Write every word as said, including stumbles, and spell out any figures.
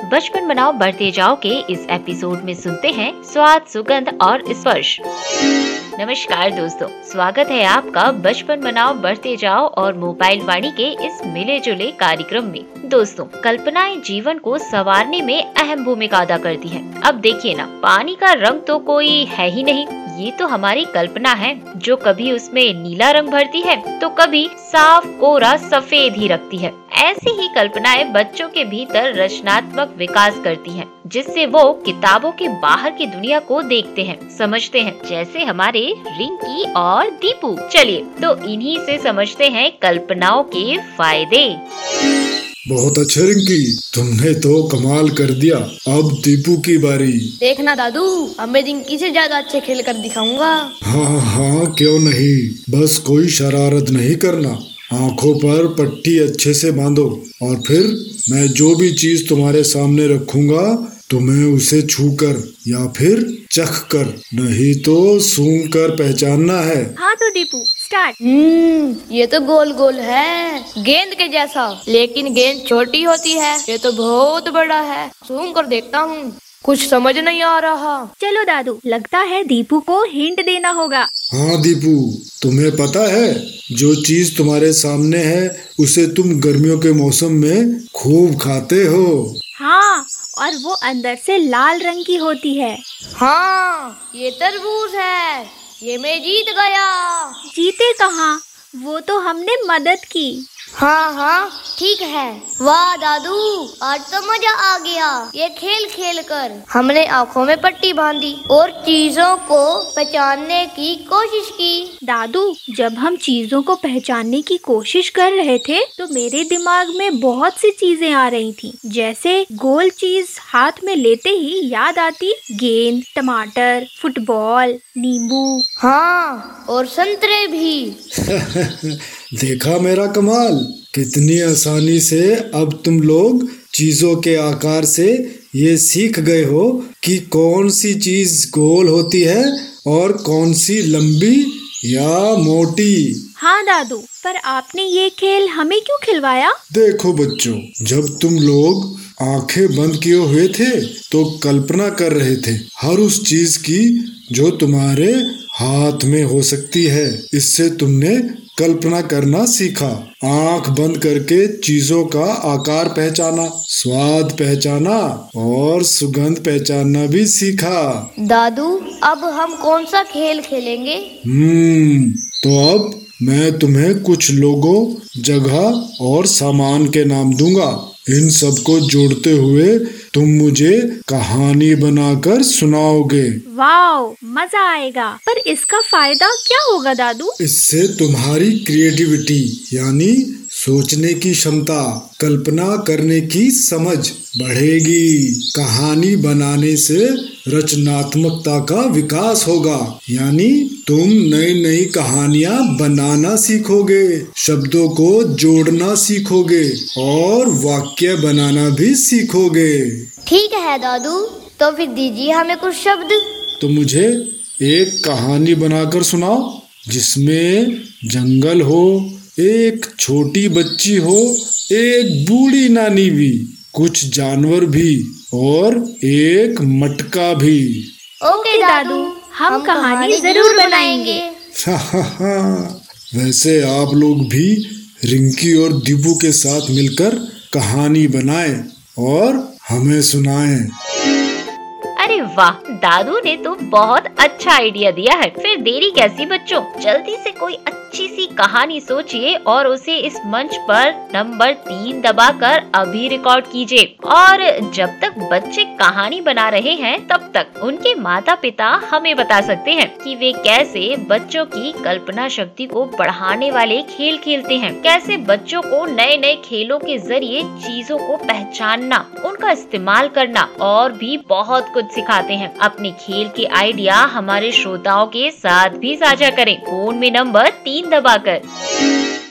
बचपन बनाओ बढ़ते जाओ के इस एपिसोड में सुनते हैं स्वाद, सुगंध और स्पर्श। नमस्कार दोस्तों, स्वागत है आपका बचपन बनाओ बढ़ते जाओ और मोबाइल वाणी के इस मिले जुले कार्यक्रम में। दोस्तों, कल्पनाएं जीवन को संवारने में अहम भूमिका अदा करती हैं। अब देखिए ना, पानी का रंग तो कोई है ही नहीं, ये तो हमारी कल्पना है जो कभी उसमें नीला रंग भरती है तो कभी साफ कोरा सफेद ही रखती है। ऐसी ही कल्पनाएं बच्चों के भीतर रचनात्मक विकास करती हैं, जिससे वो किताबों के बाहर की दुनिया को देखते हैं, समझते हैं, जैसे हमारे रिंकी और दीपू। चलिए तो इन्हीं से समझते हैं कल्पनाओं के फायदे। बहुत अच्छा रिंकी, तुमने तो कमाल कर दिया। अब दीपू की बारी। देखना दादू, अब मैं रिंकी से ज्यादा अच्छे खेल कर दिखाऊंगा। हाँ हाँ क्यों नहीं, बस कोई शरारत नहीं करना। आंखों पर पट्टी अच्छे से बांधो और फिर मैं जो भी चीज तुम्हारे सामने रखूंगा तुम्हें उसे छूकर या फिर चख कर, नहीं तो सूंघ कर पहचानना है। हाँ तो दीपू स्टार्ट। हम्म, ये तो गोल गोल है, गेंद के जैसा, लेकिन गेंद छोटी होती है। ये तो बहुत बड़ा है, सूंघ कर देखता हूँ, कुछ समझ नहीं आ रहा। चलो दादू, लगता है दीपू को हिंट देना होगा। हाँ दीपू, तुम्हें पता है जो चीज तुम्हारे सामने है उसे तुम गर्मियों के मौसम में खूब खाते हो। हाँ, और वो अंदर से लाल रंग की होती है। हाँ, ये तरबूज है। ये मैं जीत गया। जीते कहाँ, वो तो हमने मदद की। हाँ हाँ ठीक है। वाह दादू, आज तो मजा आ गया। ये खेल खेल कर हमने आँखों में पट्टी बांधी और चीजों को पहचानने की कोशिश की। दादू, जब हम चीजों को पहचानने की कोशिश कर रहे थे तो मेरे दिमाग में बहुत सी चीजें आ रही थी, जैसे गोल चीज हाथ में लेते ही याद आती गेंद, टमाटर, फुटबॉल, नींबू। हाँ, और संतरे भी। देखा मेरा कमाल, कितनी आसानी से अब तुम लोग चीजों के आकार से ये सीख गए हो कि कौन सी चीज गोल होती है और कौन सी लंबी या मोटी। हाँ दादू, पर आपने ये खेल हमें क्यों खिलवाया? देखो बच्चों, जब तुम लोग आंखें बंद किए हुए थे तो कल्पना कर रहे थे हर उस चीज की जो तुम्हारे हाथ में हो सकती है। इससे तुमने कल्पना करना सीखा, आंख बंद करके चीजों का आकार पहचाना, स्वाद पहचाना और सुगंध पहचानना भी सीखा। दादू, अब हम कौन सा खेल खेलेंगे? हम्म तो अब मैं तुम्हें कुछ लोगों, जगह और सामान के नाम दूंगा। इन सबको जोड़ते हुए तुम मुझे कहानी बनाकर सुनाओगे। वाओ, मजा आएगा। पर इसका फायदा क्या होगा दादू? इससे तुम्हारी क्रिएटिविटी यानी सोचने की क्षमता, कल्पना करने की समझ बढ़ेगी। कहानी बनाने से रचनात्मकता का विकास होगा, यानी तुम नई नई कहानियां बनाना सीखोगे, शब्दों को जोड़ना सीखोगे और वाक्य बनाना भी सीखोगे। ठीक है दादू, तो फिर दीजिए हमें कुछ शब्द। तो मुझे एक कहानी बनाकर सुनाओ जिसमें जंगल हो, एक छोटी बच्ची हो, एक बूढ़ी नानी भी, कुछ जानवर भी और एक मटका भी। ओके दादू, हम, हम कहानी जरूर बनाएंगे। वैसे आप लोग भी रिंकी और दीपू के साथ मिलकर कहानी बनाएं और हमें सुनाएं। अरे वाह, दादू ने तो बहुत अच्छा आइडिया दिया है। फिर देरी कैसी बच्चों, जल्दी से कोई अच्छी सी कहानी सोचिए और उसे इस मंच पर नंबर तीन दबाकर अभी रिकॉर्ड कीजिए। और जब तक बच्चे कहानी बना रहे हैं तब तक उनके माता पिता हमें बता सकते हैं कि वे कैसे बच्चों की कल्पना शक्ति को बढ़ाने वाले खेल खेलते हैं, कैसे बच्चों को नए नए खेलों के जरिए चीजों को पहचानना, उनका इस्तेमाल करना और भी बहुत कुछ सिखाते हैं। अपने खेल के आइडिया हमारे श्रोताओं के साथ भी साझा करें फोन में नंबर तीन दबाकर।